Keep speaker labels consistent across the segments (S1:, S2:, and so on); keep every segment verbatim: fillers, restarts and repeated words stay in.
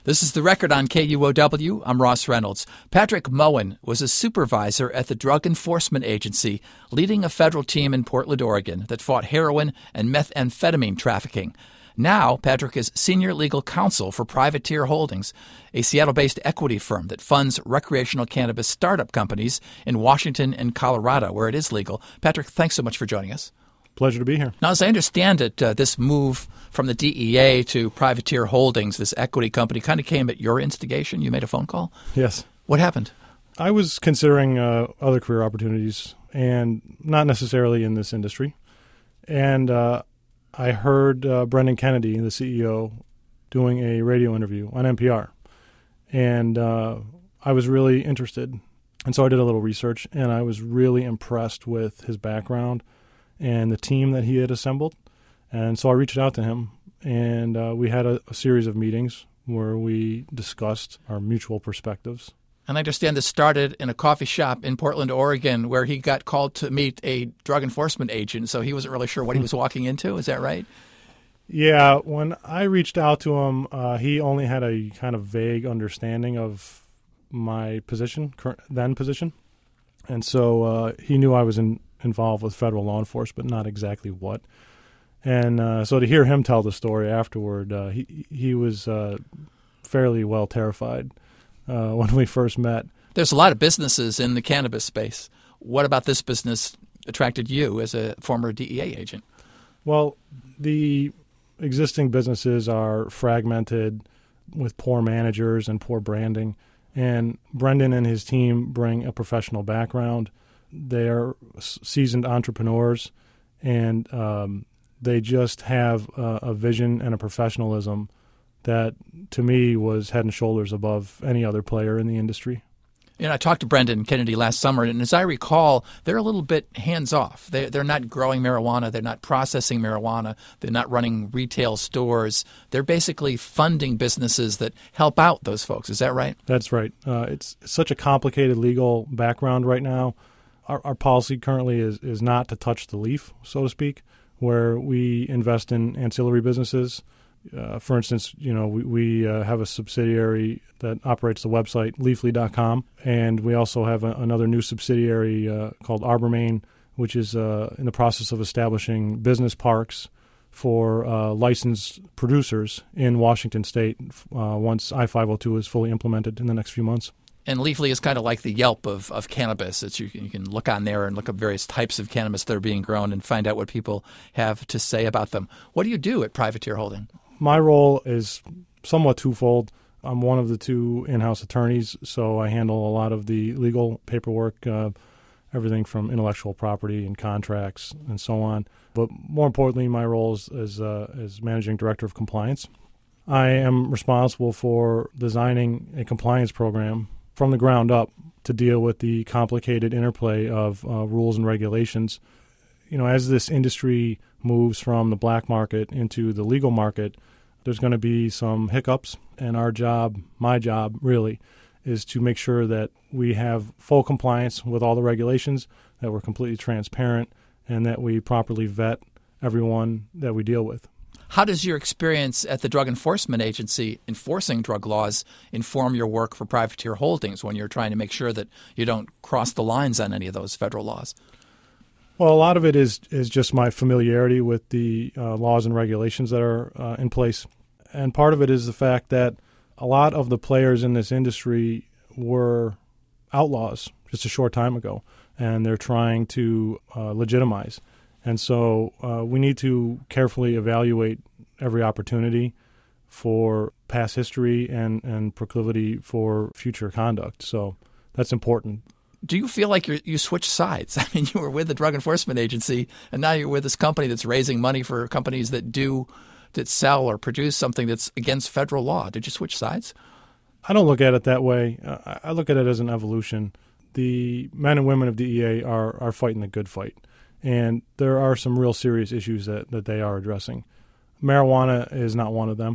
S1: This is The Record on K U O W. I'm Ross Reynolds. Patrick Moen was a supervisor at the Drug Enforcement Agency, leading a federal team in Portland, Oregon, that fought heroin and methamphetamine trafficking. Now, Patrick is senior legal counsel for Privateer Holdings, a Seattle-based equity firm that funds recreational cannabis startup companies in Washington and Colorado, where it is legal. Patrick, thanks so much for joining us.
S2: Pleasure to be here.
S1: Now, as I understand it, uh, this move from the D E A to Privateer Holdings, this equity company, kind of came at your instigation. You made a phone call?
S2: Yes.
S1: What happened?
S2: I was considering uh, other career opportunities, and not necessarily in this industry. And uh, I heard uh, Brendan Kennedy, the C E O, doing a radio interview on N P R. And uh, I was really interested. And so I did a little research, and I was really impressed with his background and the team that he had assembled. And so I reached out to him, and uh, we had a, a series of meetings where we discussed our mutual perspectives.
S1: And I understand this started in a coffee shop in Portland, Oregon, where he got called to meet a drug enforcement agent, so he wasn't really sure what he was walking into. Is that right?
S2: Yeah. When I reached out to him, uh, he only had a kind of vague understanding of my position, current, then position. And so uh, he knew I was in involved with federal law enforcement, not exactly what. And uh, so to hear him tell the story afterward, uh, he he was uh, fairly well terrified uh, when we first met.
S1: There's a lot of businesses in the cannabis space. What about this business attracted you as a former D E A agent?
S2: Well, the existing businesses are fragmented with poor managers and poor branding. And Brendan and his team bring a professional background. They are seasoned entrepreneurs, and um, they just have a, a vision and a professionalism that, to me, was head and shoulders above any other player in the industry.
S1: You know, I talked to Brendan Kennedy last summer, and as I recall, they're a little bit hands-off. They, they're not growing marijuana. They're not processing marijuana. They're not running retail stores. They're basically funding businesses that help out those folks. Is that right?
S2: That's right. Uh, it's such a complicated legal background right now. Our, our policy currently is, is not to touch the leaf, so to speak, where we invest in ancillary businesses. Uh, for instance, you know, we, we uh, have a subsidiary that operates the website leafly dot com, and we also have a, another new subsidiary uh, called Arbormain, which is uh, in the process of establishing business parks for uh, licensed producers in Washington State uh, once I five oh two is fully implemented in the next few months.
S1: And Leafly is kind of like the Yelp of, of cannabis. It's, you, can, you can look on there and look up various types of cannabis that are being grown and find out what people have to say about them. What do you do at Privateer Holding?
S2: My role is somewhat twofold. I'm one of the two in-house attorneys, so I handle a lot of the legal paperwork, uh, everything from intellectual property and contracts and so on. But more importantly, my role is as, uh, as managing director of compliance. I am responsible for designing a compliance program from the ground up to deal with the complicated interplay of uh, rules and regulations. You know, as this industry moves from the black market into the legal market, there's going to be some hiccups, and our job, my job really, is to make sure that we have full compliance with all the regulations, that we're completely transparent, and that we properly vet everyone that we deal with.
S1: How does your experience at the Drug Enforcement Agency enforcing drug laws inform your work for Privateer Holdings when you're trying to make sure that you don't cross the lines on any of those federal laws?
S2: Well, a lot of it is is just my familiarity with the uh, laws and regulations that are uh, in place. And part of it is the fact that a lot of the players in this industry were outlaws just a short time ago, and they're trying to uh, legitimize. And so uh, we need to carefully evaluate every opportunity for past history and, and proclivity for future conduct. So that's important.
S1: Do you feel like you're, you switched sides? I mean, you were with the Drug Enforcement Agency, and now you're with this company that's raising money for companies that do, that sell or produce something that's against federal law. Did you switch sides?
S2: I don't look at it that way. Uh, I look at it as an evolution. The men and women of D E A are, are fighting the good fight, and there are some real serious issues that, that they are addressing. Marijuana is not one of them,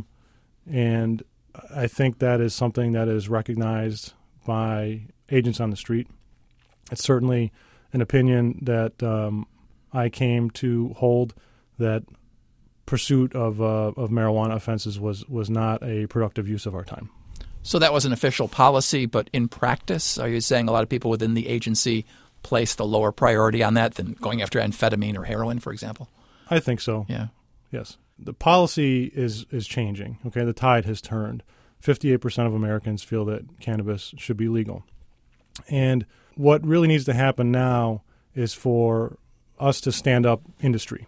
S2: and I think that is something that is recognized by agents on the street. It's certainly an opinion that um, I came to hold, that pursuit of uh, of marijuana offenses was, was not a productive use of our time.
S1: So that was an official policy, but in practice, are you saying a lot of people within the agency placed a lower priority on that than going after amphetamine or heroin, for example?
S2: I think so.
S1: Yeah.
S2: Yes. The policy is, is changing. Okay, the tide has turned. fifty-eight percent of Americans feel that cannabis should be legal. And what really needs to happen now is for us to stand up industry.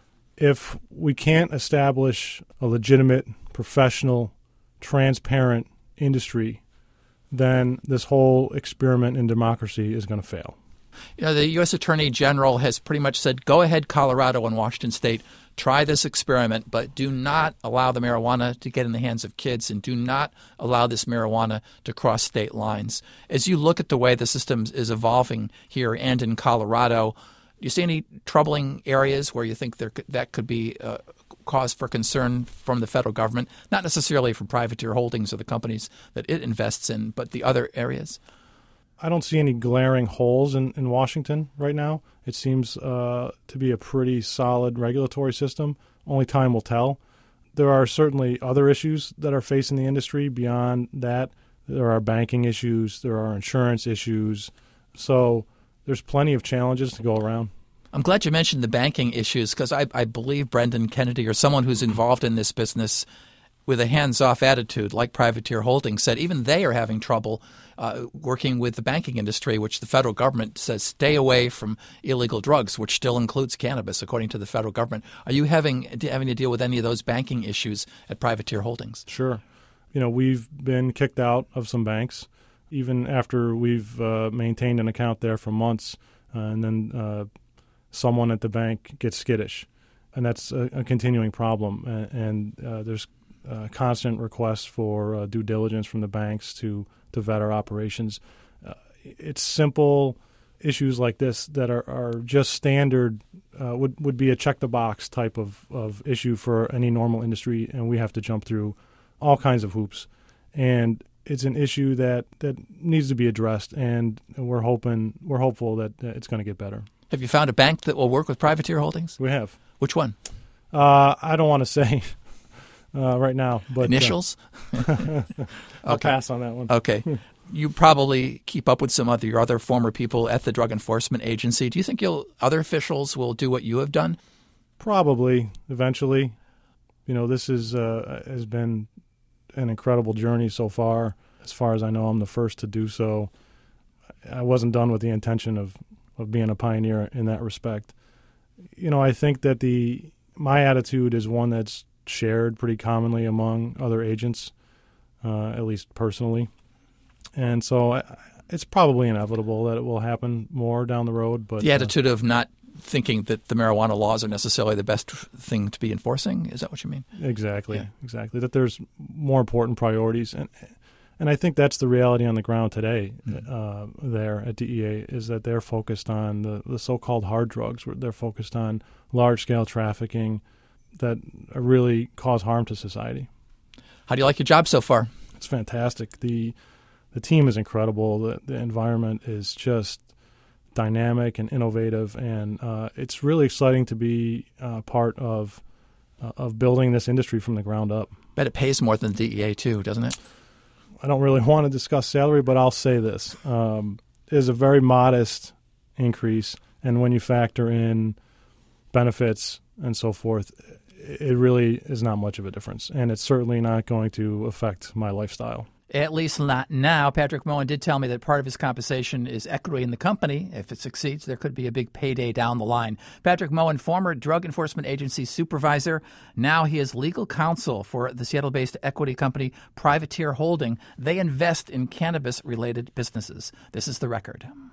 S2: If we can't establish a legitimate, professional, transparent industry, then this whole experiment in democracy is going to fail.
S1: You know, the U S Attorney General has pretty much said, go ahead, Colorado and Washington State, try this experiment, but do not allow the marijuana to get in the hands of kids and do not allow this marijuana to cross state lines. As you look at the way the system is evolving here and in Colorado, do you see any troubling areas where you think there could, that could be a cause for concern from the federal government, not necessarily from Privateer Holdings or the companies that it invests in, but the other areas?
S2: I don't see any glaring holes in, in Washington right now. It seems uh, to be a pretty solid regulatory system. Only time will tell. There are certainly other issues that are facing the industry beyond that. There are banking issues. There are insurance issues. So there's plenty of challenges to go around.
S1: I'm glad you mentioned the banking issues because I, I believe Brendan Kennedy, or someone who's involved in this business with a hands-off attitude like Privateer Holdings, said even they are having trouble uh, working with the banking industry, which the federal government says stay away from illegal drugs, which still includes cannabis, according to the federal government. Are you having having to deal with any of those banking issues at Privateer Holdings?
S2: Sure. You know, we've been kicked out of some banks, even after we've uh, maintained an account there for months, uh, and then uh, someone at the bank gets skittish. And that's a, a continuing problem. And, and uh, there's uh, constant requests for uh, due diligence from the banks to, to vet our operations. Uh, it's simple issues like this that are, are just standard, uh, would, would be a check-the-box type of, of issue for any normal industry, and we have to jump through all kinds of hoops. And it's an issue that, that needs to be addressed, and we're hoping we're hopeful that, that it's going to get better.
S1: Have you found a bank that will work with Privateer Holdings?
S2: We have.
S1: Which one?
S2: Uh, I don't want to say uh, right now. But
S1: Initials?
S2: Uh, I'll
S1: Okay.
S2: pass on that one.
S1: Okay. You probably keep up with some of your other former people at the Drug Enforcement Agency. Do you think you'll other officials will do what you have done?
S2: Probably, eventually. You know, this is uh, has been an incredible journey so far. As far as I know, I'm the first to do so. I wasn't done with the intention of, of being a pioneer in that respect. You know, I think that the my attitude is one that's shared pretty commonly among other agents, uh, at least personally. And so I, it's probably inevitable that it will happen more down the road. But
S1: The attitude uh, of not thinking that the marijuana laws are necessarily the best thing to be enforcing? Is that what you mean?
S2: Exactly,
S1: Yeah.
S2: exactly. That there's more important priorities. And and I think that's the reality on the ground today
S1: Mm.
S2: uh, there at D E A, is that they're focused on the, the so-called hard drugs. Where they're focused on large-scale trafficking that really cause harm to society.
S1: How do you like your job so far?
S2: It's fantastic. The the team is incredible. The, the environment is just dynamic and innovative, and uh, it's really exciting to be uh, part of uh, of building this industry from the ground up.
S1: Bet it pays more than the D E A too, doesn't it?
S2: I don't really want to discuss salary, but I'll say this. Um, it is a very modest increase, and when you factor in benefits and so forth, it really is not much of a difference, and it's certainly not going to affect my lifestyle.
S1: At least not now. Patrick Moen did tell me that part of his compensation is equity in the company. If it succeeds, there could be a big payday down the line. Patrick Moen, former Drug Enforcement Agency supervisor. Now he is legal counsel for the Seattle-based equity company Privateer Holding. They invest in cannabis-related businesses. This is The Record.